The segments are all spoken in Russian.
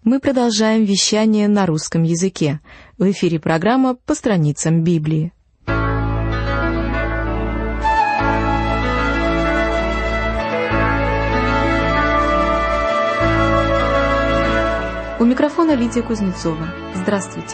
Мы продолжаем вещание на русском языке. В эфире программа «По страницам Библии». У микрофона Лидия Кузнецова. Здравствуйте.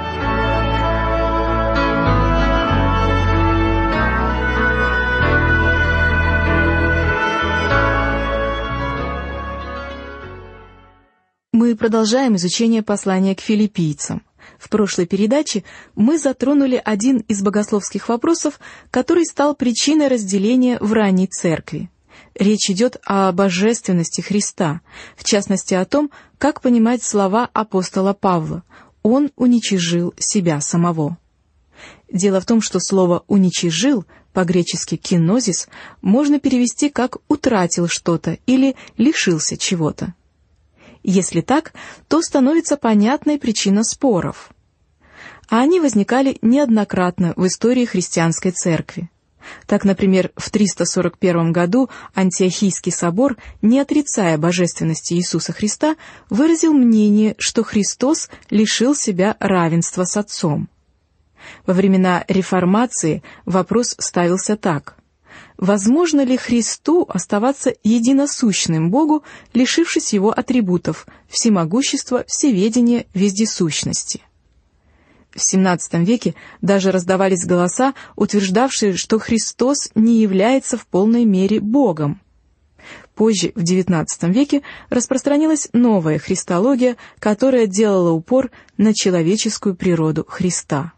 Мы продолжаем изучение послания к филиппийцам. В прошлой передаче мы затронули один из богословских вопросов, который стал причиной разделения в ранней церкви. Речь идет о божественности Христа, в частности о том, как понимать слова апостола Павла «Он уничижил себя самого». Дело в том, что слово «уничижил», по-гречески «кинозис», можно перевести как «утратил что-то» или «лишился чего-то». Если так, то становится понятной причина споров. А они возникали неоднократно в истории христианской церкви. Так, например, в 341 году Антиохийский собор, не отрицая божественности Иисуса Христа, выразил мнение, что Христос лишил себя равенства с Отцом. Во времена Реформации вопрос ставился так: возможно ли Христу оставаться единосущным Богу, лишившись Его атрибутов – всемогущества, всеведения, вездесущности? В XVII веке даже раздавались голоса, утверждавшие, что Христос не является в полной мере Богом. Позже, в XIX веке, распространилась новая христология, которая делала упор на человеческую природу Христа.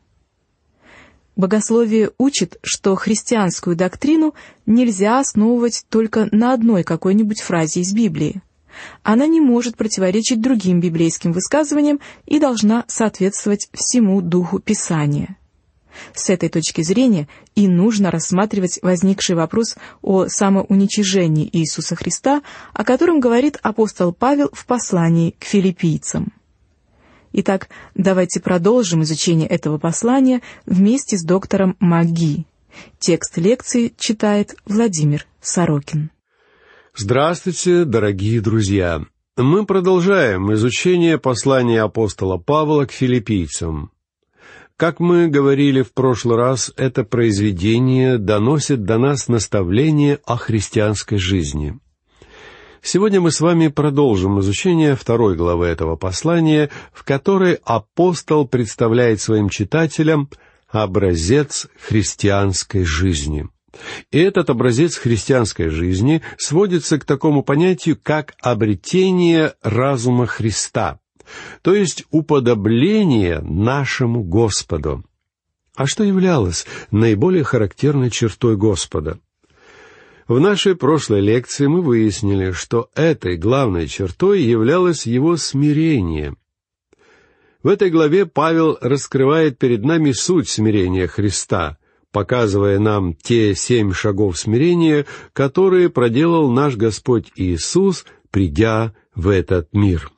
Богословие учит, что христианскую доктрину нельзя основывать только на одной какой-нибудь фразе из Библии. Она не может противоречить другим библейским высказываниям и должна соответствовать всему духу Писания. С этой точки зрения и нужно рассматривать возникший вопрос о самоуничижении Иисуса Христа, о котором говорит апостол Павел в послании к филиппийцам. Итак, давайте продолжим изучение этого послания вместе с доктором МакГи. Текст лекции читает Владимир Сорокин. Здравствуйте, дорогие друзья! Мы продолжаем изучение послания апостола Павла к филиппийцам. Как мы говорили в прошлый раз, это произведение доносит до нас наставление о христианской жизни. Сегодня мы с вами продолжим изучение 2 главы этого послания, в которой апостол представляет своим читателям образец христианской жизни. И этот образец христианской жизни сводится к такому понятию, как обретение разума Христа, то есть уподобление нашему Господу. А что являлось наиболее характерной чертой Господа? В нашей прошлой лекции мы выяснили, что этой главной чертой являлось его смирение. В этой главе Павел раскрывает перед нами суть смирения Христа, показывая нам те 7 шагов смирения, которые проделал наш Господь Иисус, придя в этот мир.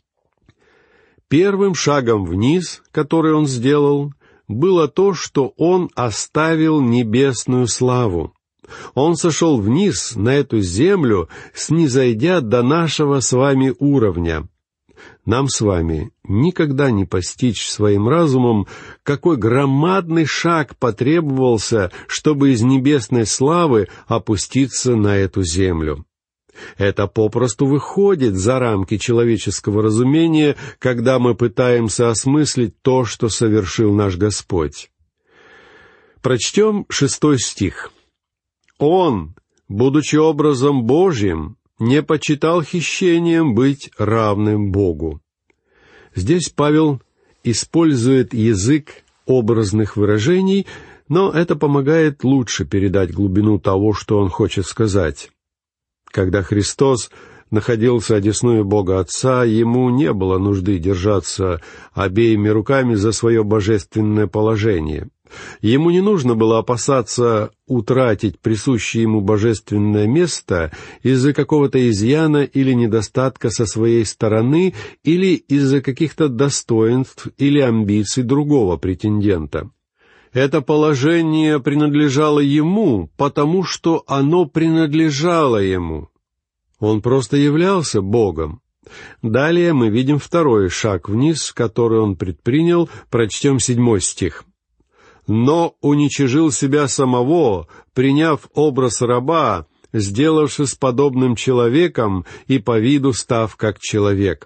Первым шагом вниз, который Он сделал, было то, что Он оставил небесную славу. Он сошел вниз на эту землю, снизойдя до нашего с вами уровня. Нам с вами никогда не постичь своим разумом, какой громадный шаг потребовался, чтобы из небесной славы опуститься на эту землю. Это попросту выходит за рамки человеческого разумения, когда мы пытаемся осмыслить то, что совершил наш Господь. Прочтем 6 стих. «Он, будучи образом Божьим, не почитал хищением быть равным Богу». Здесь Павел использует язык образных выражений, но это помогает лучше передать глубину того, что он хочет сказать. Когда Христос находился одесную Бога Отца, Ему не было нужды держаться обеими руками за свое божественное положение. Ему не нужно было опасаться утратить присущее ему божественное место из-за какого-то изъяна или недостатка со своей стороны или из-за каких-то достоинств или амбиций другого претендента. Это положение принадлежало ему, потому что оно принадлежало ему. Он просто являлся Богом, Далее мы видим второй шаг вниз, который он предпринял, прочтем 7 стих. «Но уничижил себя самого, приняв образ раба, сделавшись подобным человеком и по виду став как человек».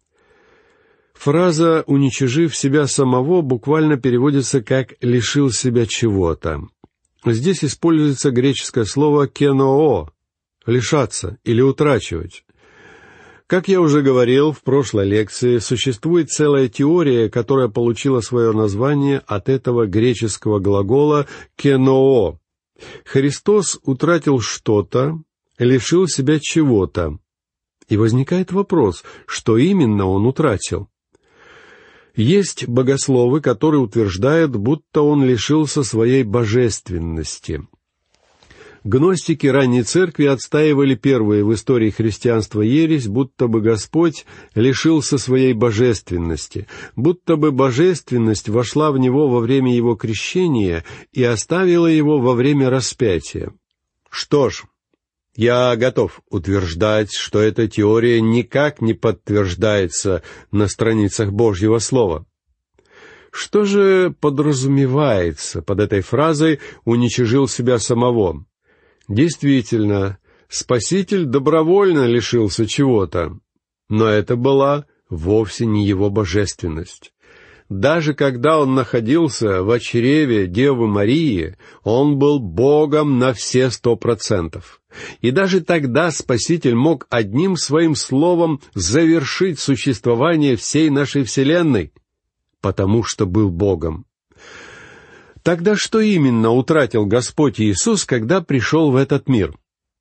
Фраза «уничижив себя самого» буквально переводится как «лишил себя чего-то». Здесь используется греческое слово «кеноо» — «лишаться» или «утрачивать». Как я уже говорил в прошлой лекции, существует целая теория, которая получила свое название от этого греческого глагола «кеноо». Христос утратил что-то, лишил себя чего-то. И возникает вопрос, что именно он утратил? Есть богословы, которые утверждают, будто он лишился своей божественности. Гностики ранней церкви отстаивали первые в истории христианства ересь, будто бы Господь лишился своей божественности, будто бы божественность вошла в него во время его крещения и оставила его во время распятия. Что ж, я готов утверждать, что эта теория никак не подтверждается на страницах Божьего Слова. Что же подразумевается под этой фразой «уничижил себя самого»? Действительно, Спаситель добровольно лишился чего-то, но это была вовсе не его божественность. Даже когда он находился в чреве Девы Марии, он был Богом на все 100%. И даже тогда Спаситель мог одним своим словом завершить существование всей нашей Вселенной, потому что был Богом. Тогда что именно утратил Господь Иисус, когда пришел в этот мир?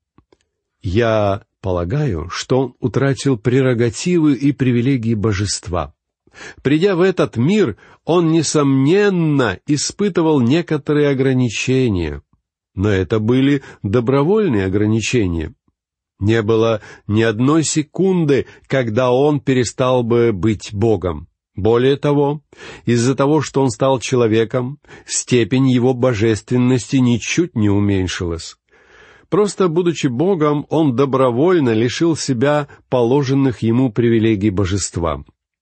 Я полагаю, что Он утратил прерогативы и привилегии божества. Придя в этот мир, Он, несомненно, испытывал некоторые ограничения, но это были добровольные ограничения. Не было ни одной секунды, когда Он перестал бы быть Богом. Более того, из-за того, что Он стал человеком, степень Его божественности ничуть не уменьшилась. Просто, будучи Богом, Он добровольно лишил себя положенных Ему привилегий божества.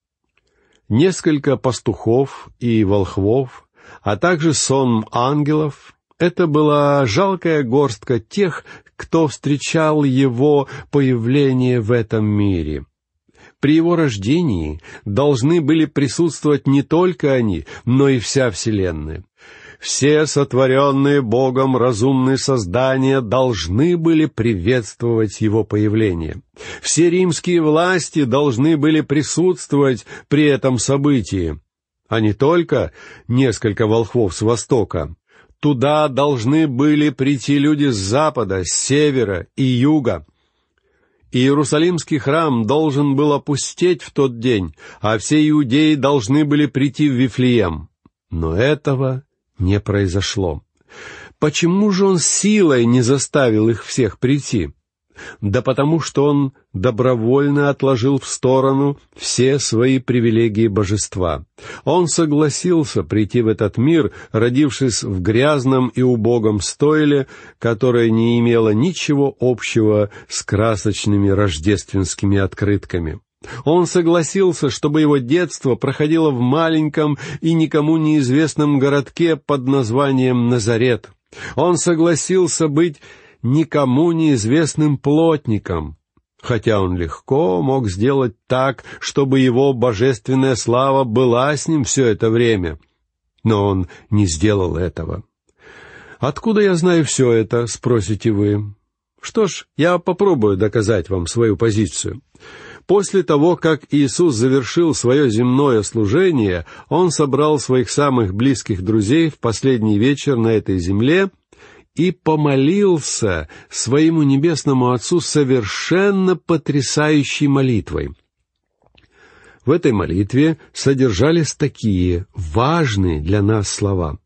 Несколько пастухов и волхвов, а также сон ангелов — это была жалкая горстка тех, кто встречал Его появление в этом мире. При Его рождении должны были присутствовать не только они, но и вся Вселенная. Все сотворенные Богом разумные создания должны были приветствовать Его появление. Все римские власти должны были присутствовать при этом событии, а не только несколько волхвов с востока. Туда должны были прийти люди с запада, с севера и юга. Иерусалимский храм должен был опустеть в тот день, а все иудеи должны были прийти в Вифлеем. Но этого не произошло. Почему же Он силой не заставил их всех прийти? Да потому что Он добровольно отложил в сторону все свои привилегии божества. Он согласился прийти в этот мир, родившись в грязном и убогом стойле, которое не имело ничего общего с красочными рождественскими открытками. Он согласился, чтобы его детство проходило в маленьком и никому неизвестном городке под названием Назарет. Он согласился быть никому неизвестным плотником, хотя он легко мог сделать так, чтобы его божественная слава была с ним все это время. Но он не сделал этого. «Откуда я знаю все это?» — спросите вы. Что ж, я попробую доказать вам свою позицию. После того, как Иисус завершил свое земное служение, Он собрал своих самых близких друзей в последний вечер на этой земле и помолился своему небесному Отцу совершенно потрясающей молитвой. В этой молитве содержались такие важные для нас слова: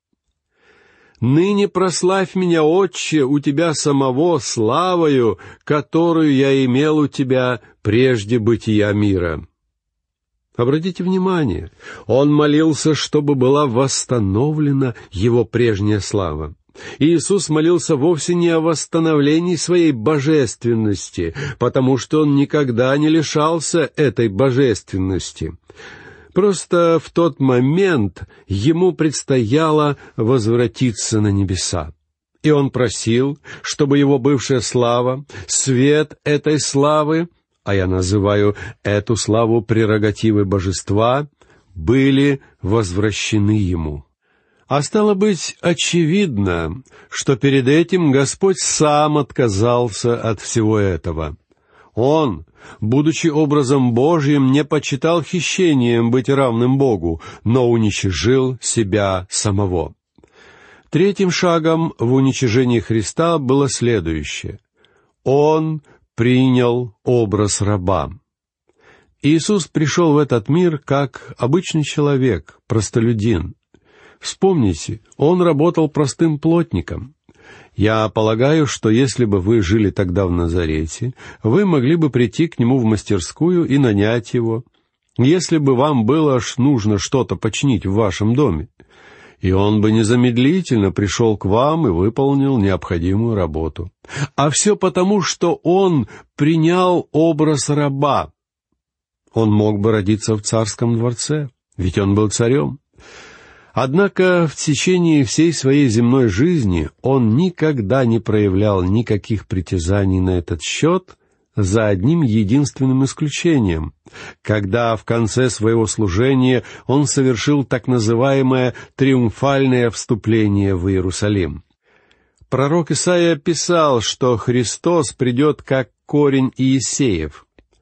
«Ныне прославь меня, Отче, у Тебя самого славою, которую я имел у Тебя прежде бытия мира». Обратите внимание, он молился, чтобы была восстановлена его прежняя слава. Иисус молился вовсе не о восстановлении своей божественности, потому что Он никогда не лишался этой божественности. Просто в тот момент Ему предстояло возвратиться на небеса. И Он просил, чтобы Его бывшая слава, свет этой славы, а я называю эту славу прерогативой божества, были возвращены Ему. А стало быть, очевидно, что перед этим Господь сам отказался от всего этого. Он, будучи образом Божьим, не почитал хищением быть равным Богу, но уничижил себя самого. Третьим шагом в уничижении Христа было следующее. Он принял образ раба. Иисус пришел в этот мир как обычный человек, простолюдин. Вспомните, Он работал простым плотником. Я полагаю, что если бы вы жили тогда в Назарете, вы могли бы прийти к Нему в мастерскую и нанять Его, если бы вам было нужно что-то починить в вашем доме. И Он бы незамедлительно пришел к вам и выполнил необходимую работу. А все потому, что Он принял образ раба. Он мог бы родиться в царском дворце, ведь Он был царем. Однако в течение всей своей земной жизни Он никогда не проявлял никаких притязаний на этот счет, за одним единственным исключением, когда в конце своего служения Он совершил так называемое триумфальное вступление в Иерусалим. Пророк Исаия писал, что Христос придет как корень Иисеев.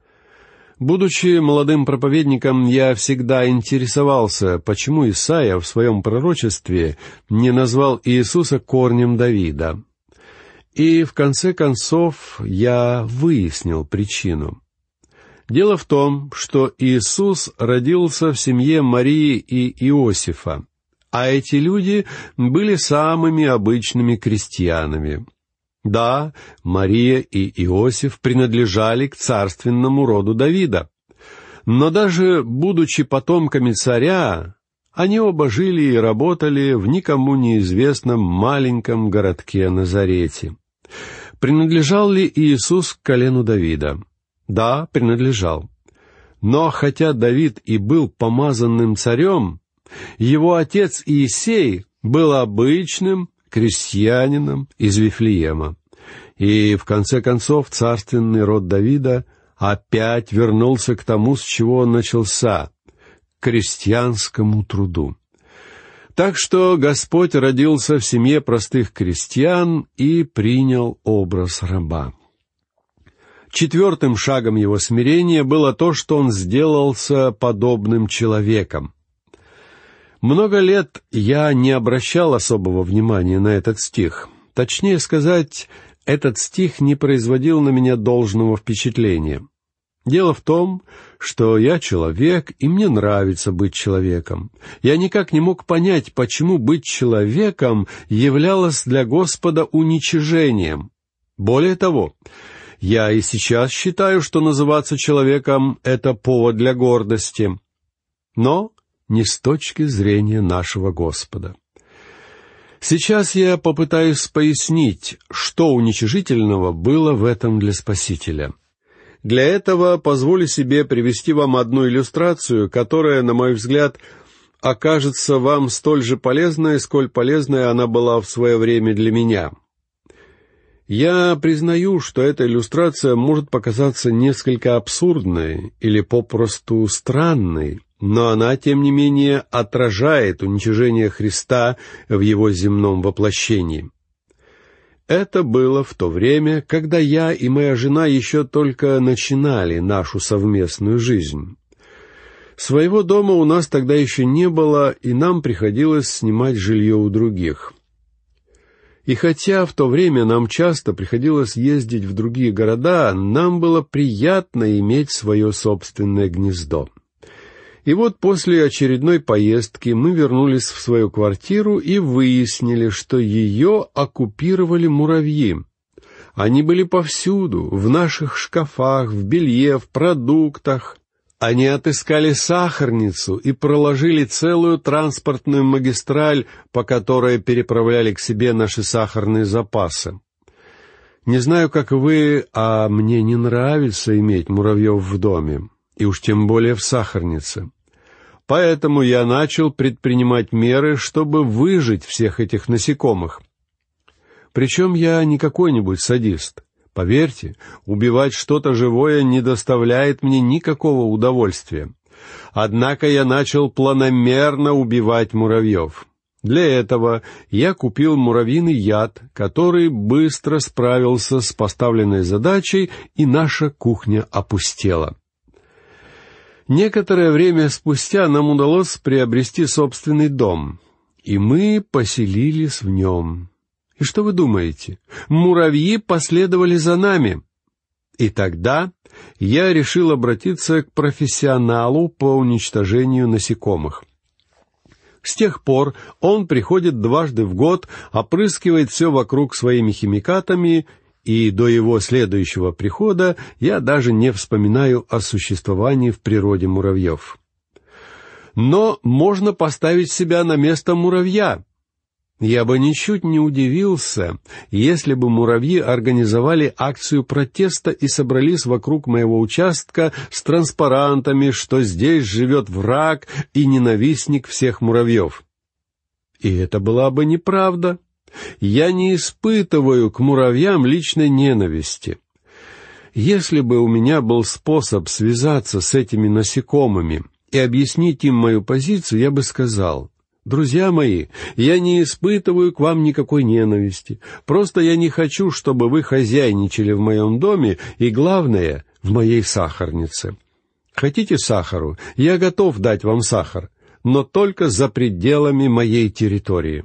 Будучи молодым проповедником, я всегда интересовался, почему Исаия в своем пророчестве не назвал Иисуса корнем Давида. И в конце концов я выяснил причину. Дело в том, что Иисус родился в семье Марии и Иосифа, а эти люди были самыми обычными крестьянами. Да, Мария и Иосиф принадлежали к царственному роду Давида. Но даже будучи потомками царя, они оба жили и работали в никому неизвестном маленьком городке Назарете. Принадлежал ли Иисус к колену Давида? Да, принадлежал. Но хотя Давид и был помазанным царем, его отец Иисей был обычным крестьянином из Вифлеема. И, в конце концов, царственный род Давида опять вернулся к тому, с чего он начался — к крестьянскому труду. Так что Господь родился в семье простых крестьян и принял образ раба. Четвертым шагом Его смирения было то, что Он сделался подобным человеком. Много лет я не обращал особого внимания на этот стих. Точнее сказать, этот стих не производил на меня должного впечатления. Дело в том, что я человек, и мне нравится быть человеком. Я никак не мог понять, почему быть человеком являлось для Господа уничижением. Более того, я и сейчас считаю, что называться человеком — это повод для гордости. Но не с точки зрения нашего Господа. Сейчас я попытаюсь пояснить, что уничижительного было в этом для Спасителя. Для этого позволю себе привести вам одну иллюстрацию, которая, на мой взгляд, окажется вам столь же полезной, сколь полезной она была в свое время для меня. Я признаю, что эта иллюстрация может показаться несколько абсурдной или попросту странной, но она, тем не менее, отражает уничижение Христа в Его земном воплощении. Это было в то время, когда я и моя жена еще только начинали нашу совместную жизнь. Своего дома у нас тогда еще не было, и нам приходилось снимать жилье у других. И хотя в то время нам часто приходилось ездить в другие города, нам было приятно иметь свое собственное гнездо. И вот после очередной поездки мы вернулись в свою квартиру и выяснили, что ее оккупировали муравьи. Они были повсюду, в наших шкафах, в белье, в продуктах. Они отыскали сахарницу и проложили целую транспортную магистраль, по которой переправляли к себе наши сахарные запасы. Не знаю, как вы, а мне не нравится иметь муравьев в доме, и уж тем более в сахарнице. Поэтому я начал предпринимать меры, чтобы выжить всех этих насекомых. Причем я не какой-нибудь садист. Поверьте, убивать что-то живое не доставляет мне никакого удовольствия. Однако я начал планомерно убивать муравьев. Для этого я купил муравьиный яд, который быстро справился с поставленной задачей, и наша кухня опустела. Некоторое время спустя нам удалось приобрести собственный дом, и мы поселились в нем. И что вы думаете? Муравьи последовали за нами. И тогда я решил обратиться к профессионалу по уничтожению насекомых. С тех пор он приходит дважды в год, опрыскивает все вокруг своими химикатами, и до его следующего прихода я даже не вспоминаю о существовании в природе муравьев. Но можно поставить себя на место муравья. Я бы ничуть не удивился, если бы муравьи организовали акцию протеста и собрались вокруг моего участка с транспарантами, что здесь живет враг и ненавистник всех муравьев. И это была бы неправда. Я не испытываю к муравьям личной ненависти. Если бы у меня был способ связаться с этими насекомыми и объяснить им мою позицию, я бы сказал: «Друзья мои, я не испытываю к вам никакой ненависти. Просто я не хочу, чтобы вы хозяйничали в моем доме и, главное, в моей сахарнице. Хотите сахару? Я готов дать вам сахар, но только за пределами моей территории».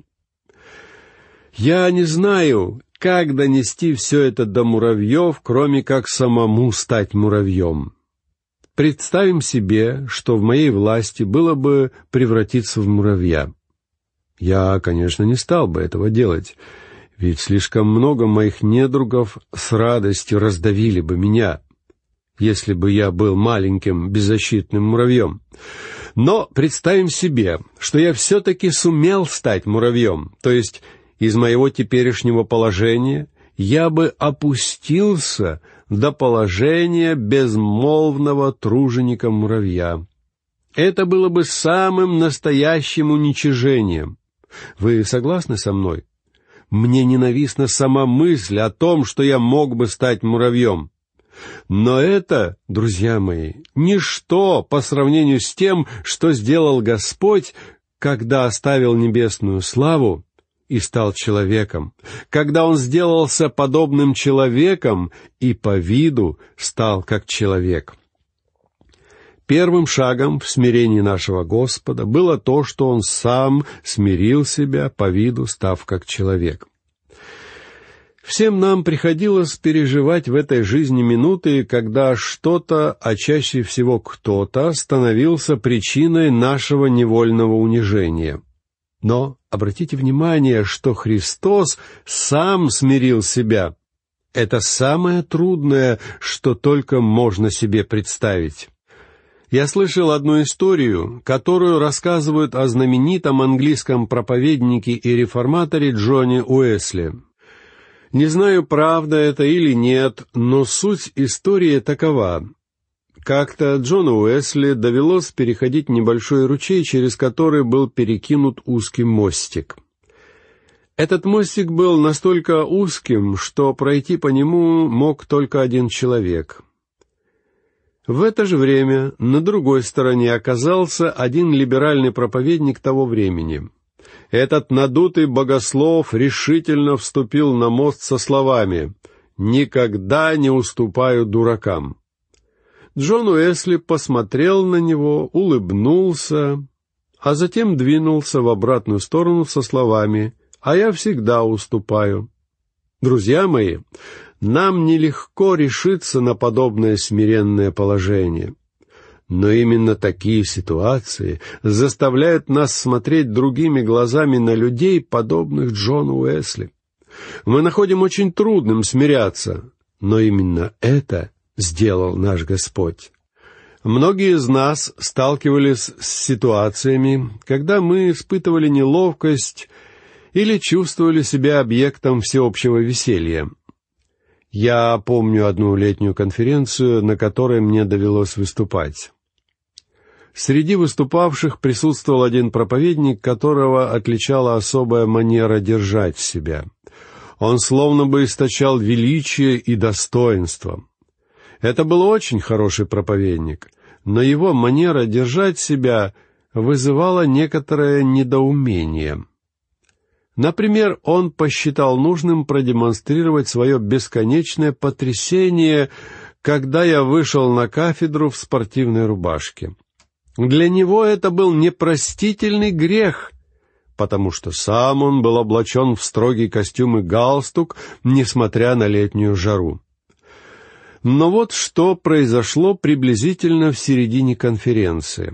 Я не знаю, как донести все это до муравьев, кроме как самому стать муравьем. Представим себе, что в моей власти было бы превратиться в муравья. Я, конечно, не стал бы этого делать, ведь слишком много моих недругов с радостью раздавили бы меня, если бы я был маленьким беззащитным муравьем. Но представим себе, что я все-таки сумел стать муравьем, то есть из моего теперешнего положения я бы опустился до положения безмолвного труженика-муравья. Это было бы самым настоящим уничижением. Вы согласны со мной? Мне ненавистна сама мысль о том, что я мог бы стать муравьем. Но это, друзья мои, ничто по сравнению с тем, что сделал Господь, когда оставил небесную славу и стал человеком, когда Он сделался подобным человеком и по виду стал как человек. Первым шагом в смирении нашего Господа было то, что Он сам смирил себя по виду, став как человек. Всем нам приходилось переживать в этой жизни минуты, когда что-то, а чаще всего кто-то, становился причиной нашего невольного унижения. Но обратите внимание, что Христос сам смирил себя. Это самое трудное, что только можно себе представить. Я слышал одну историю, которую рассказывают о знаменитом английском проповеднике и реформаторе Джоне Уэсли. Не знаю, правда это или нет, но суть истории такова. Как-то Джону Уэсли довелось переходить небольшой ручей, через который был перекинут узкий мостик. Этот мостик был настолько узким, что пройти по нему мог только один человек. В это же время на другой стороне оказался один либеральный проповедник того времени. Этот надутый богослов решительно вступил на мост со словами: «Никогда не уступаю дуракам». Джон Уэсли посмотрел на него, улыбнулся, а затем двинулся в обратную сторону со словами: «А я всегда уступаю». Друзья мои, нам нелегко решиться на подобное смиренное положение. Но именно такие ситуации заставляют нас смотреть другими глазами на людей, подобных Джону Уэсли. Мы находим очень трудным смиряться, но именно это сделал наш Господь. Многие из нас сталкивались с ситуациями, когда мы испытывали неловкость или чувствовали себя объектом всеобщего веселья. Я помню одну летнюю конференцию, на которой мне довелось выступать. Среди выступавших присутствовал один проповедник, которого отличала особая манера держать себя. Он словно бы источал величие и достоинство. Это был очень хороший проповедник, но его манера держать себя вызывала некоторое недоумение. Например, он посчитал нужным продемонстрировать свое бесконечное потрясение, когда я вышел на кафедру в спортивной рубашке. Для него это был непростительный грех, потому что сам он был облачен в строгий костюм и галстук, несмотря на летнюю жару. Но вот что произошло приблизительно в середине конференции.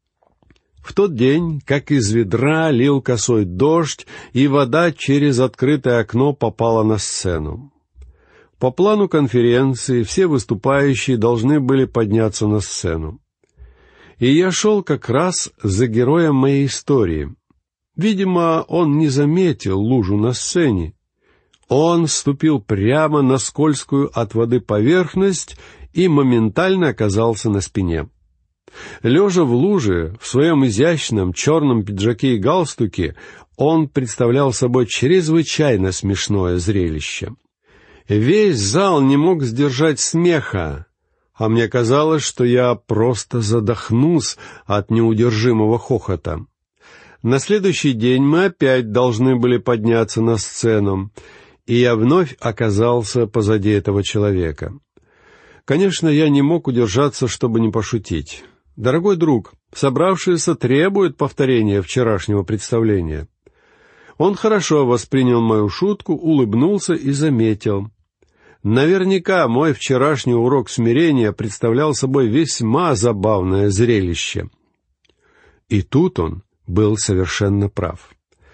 В тот день, как из ведра, лил косой дождь, и вода через открытое окно попала на сцену. По плану конференции все выступающие должны были подняться на сцену. И я шел как раз за героем моей истории. Видимо, он не заметил лужу на сцене. Он ступил прямо на скользкую от воды поверхность и моментально оказался на спине. Лежа в луже, в своем изящном черном пиджаке и галстуке, он представлял собой чрезвычайно смешное зрелище. Весь зал не мог сдержать смеха, а мне казалось, что я просто задохнусь от неудержимого хохота. На следующий день мы опять должны были подняться на сцену, и я вновь оказался позади этого человека. Конечно, я не мог удержаться, чтобы не пошутить. «Дорогой друг, собравшиеся требуют повторения вчерашнего представления». Он хорошо воспринял мою шутку, улыбнулся и заметил: «Наверняка мой вчерашний урок смирения представлял собой весьма забавное зрелище». И тут он был совершенно прав.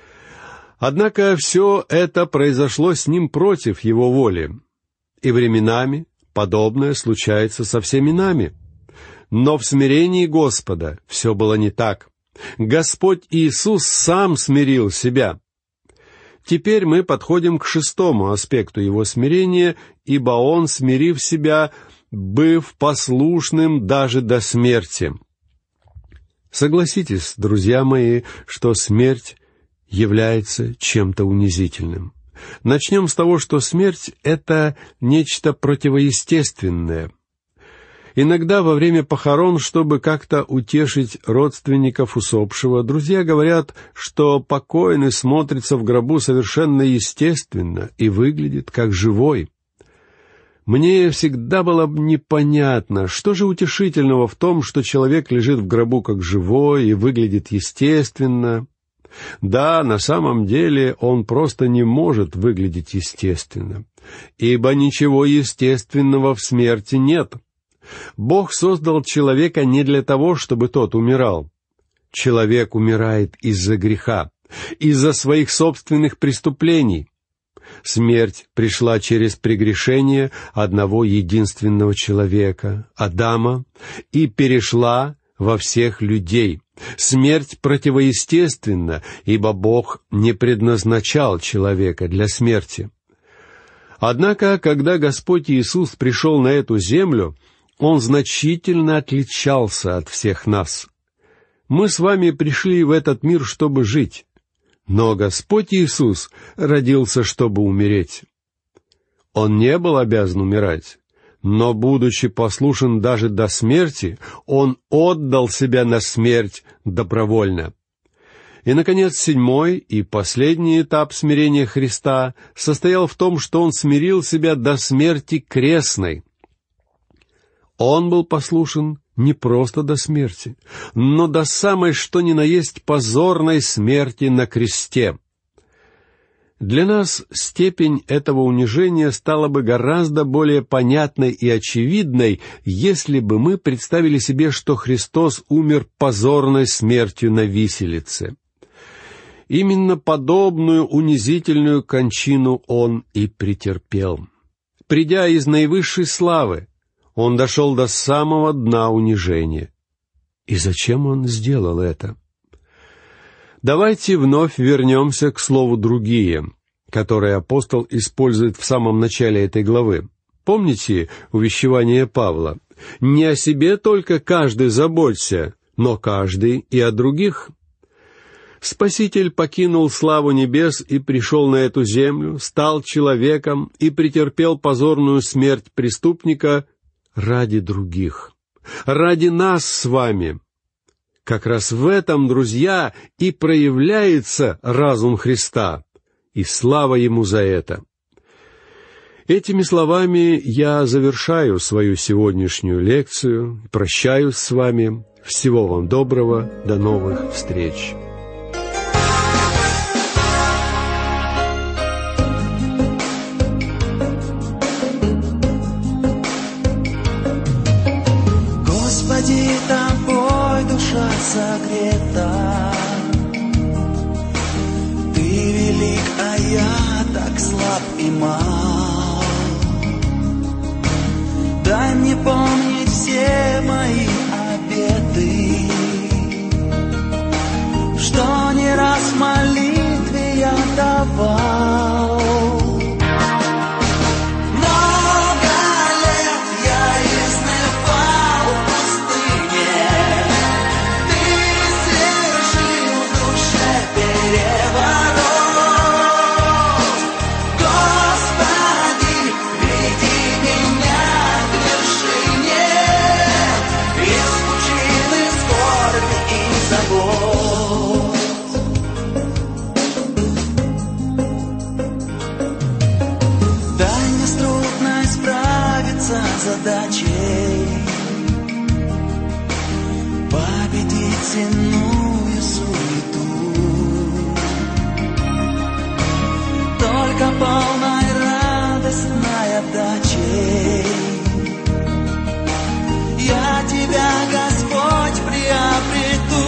Однако все это произошло с ним против его воли. И временами подобное случается со всеми нами. Но в смирении Господа все было не так. Господь Иисус сам смирил себя. Теперь мы подходим к 6-му аспекту его смирения, ибо он, смирив себя, быв послушным даже до смерти. Согласитесь, друзья мои, что смерть является чем-то унизительным. Начнем с того, что смерть — это нечто противоестественное. Иногда во время похорон, чтобы как-то утешить родственников усопшего, друзья говорят, что покойный смотрится в гробу совершенно естественно и выглядит как живой. Мне всегда было непонятно, что же утешительного в том, что человек лежит в гробу как живой и выглядит естественно. Да, на самом деле он просто не может выглядеть естественно, ибо ничего естественного в смерти нет. Бог создал человека не для того, чтобы тот умирал. Человек умирает из-за греха, из-за своих собственных преступлений. Смерть пришла через прегрешение одного единственного человека, Адама, и перешла во всех людей. Смерть противоестественна, ибо Бог не предназначал человека для смерти. Однако, когда Господь Иисус пришел на эту землю, Он значительно отличался от всех нас. Мы с вами пришли в этот мир, чтобы жить, но Господь Иисус родился, чтобы умереть. Он не был обязан умирать, но, будучи послушен даже до смерти, Он отдал себя на смерть добровольно. И, наконец, 7-й и последний этап смирения Христа состоял в том, что Он смирил себя до смерти крестной. Он был послушен не просто до смерти, но до самой что ни на есть позорной смерти на кресте. Для нас степень этого унижения стала бы гораздо более понятной и очевидной, если бы мы представили себе, что Христос умер позорной смертью на виселице. Именно подобную унизительную кончину Он и претерпел. Придя из наивысшей славы, Он дошел до самого дна унижения. И зачем он сделал это? Давайте вновь вернемся к слову «другие», которое апостол использует в самом начале этой главы. Помните увещевание Павла? «Не о себе только каждый заботься, но каждый и о других». Спаситель покинул славу небес и пришел на эту землю, стал человеком и претерпел позорную смерть преступника ради других, ради нас с вами. Как раз в этом, друзья, и проявляется разум Христа, и слава Ему за это. Этими словами я завершаю свою сегодняшнюю лекцию, прощаюсь с вами. Всего вам доброго, до новых встреч. Господи, Тобой душа согрета, Ты велик, а я так слаб и мал. Дай мне помнить все мои обеты, что не раз в молитве я давал. Задачей победить земную суету, только полной радостной отдачей я Тебя, Господь, приобрету.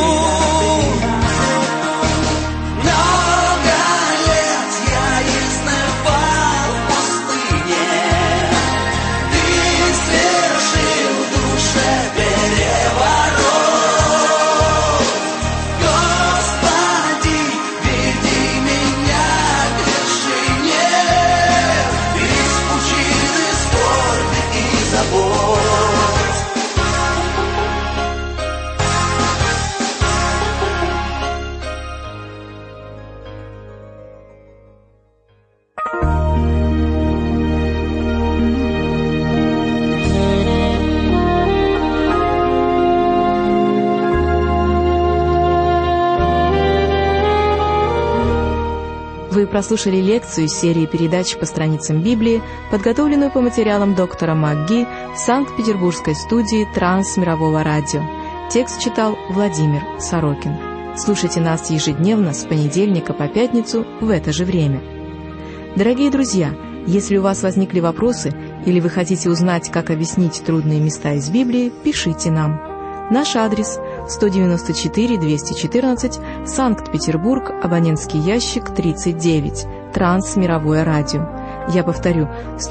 Вы прослушали лекцию из серии передач по страницам Библии, подготовленную по материалам доктора МакГи в Санкт-Петербургской студии Трансмирового радио. Текст читал Владимир Сорокин. Слушайте нас ежедневно с понедельника по пятницу в это же время. Дорогие друзья, если у вас возникли вопросы или вы хотите узнать, как объяснить трудные места из Библии, пишите нам. Наш адрес – 194-214, Санкт-Петербург, абонентский ящик 39, Трансмировое радио. Я повторю,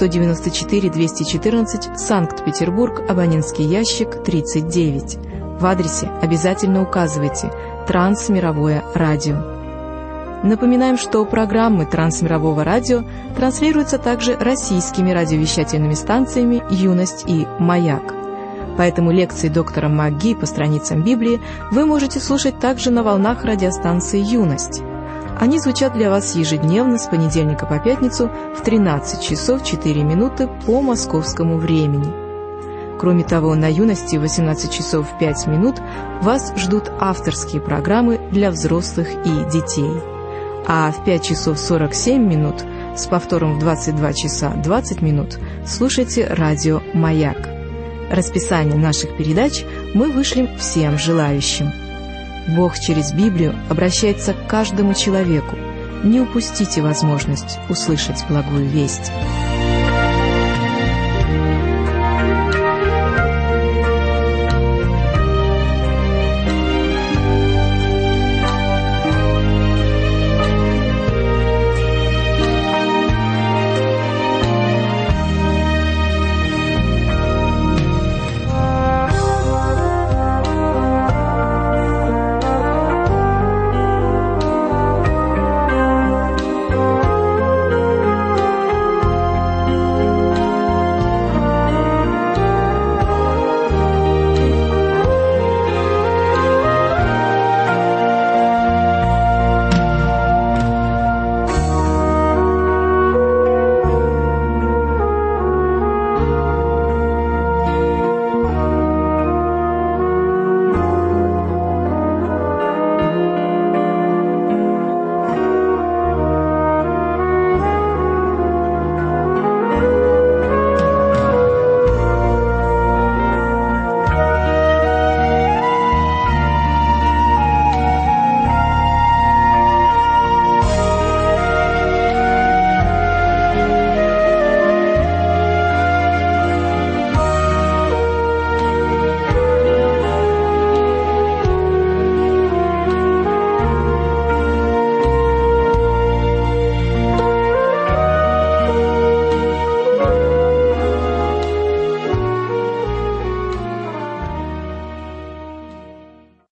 194-214, Санкт-Петербург, абонентский ящик 39. В адресе обязательно указывайте «Трансмировое радио». Напоминаем, что программы Трансмирового радио транслируются также российскими радиовещательными станциями «Юность» и «Маяк». Поэтому лекции доктора МакГи по страницам Библии вы можете слушать также на волнах радиостанции «Юность». Они звучат для вас ежедневно с понедельника по пятницу в 13 часов 4 минуты по московскому времени. Кроме того, на «Юности» в 18 часов 5 минут вас ждут авторские программы для взрослых и детей. А в 5 часов 47 минут с повтором в 22 часа 20 минут слушайте радио «Маяк». Расписание наших передач мы вышлем всем желающим. Бог через Библию обращается к каждому человеку. Не упустите возможность услышать благую весть.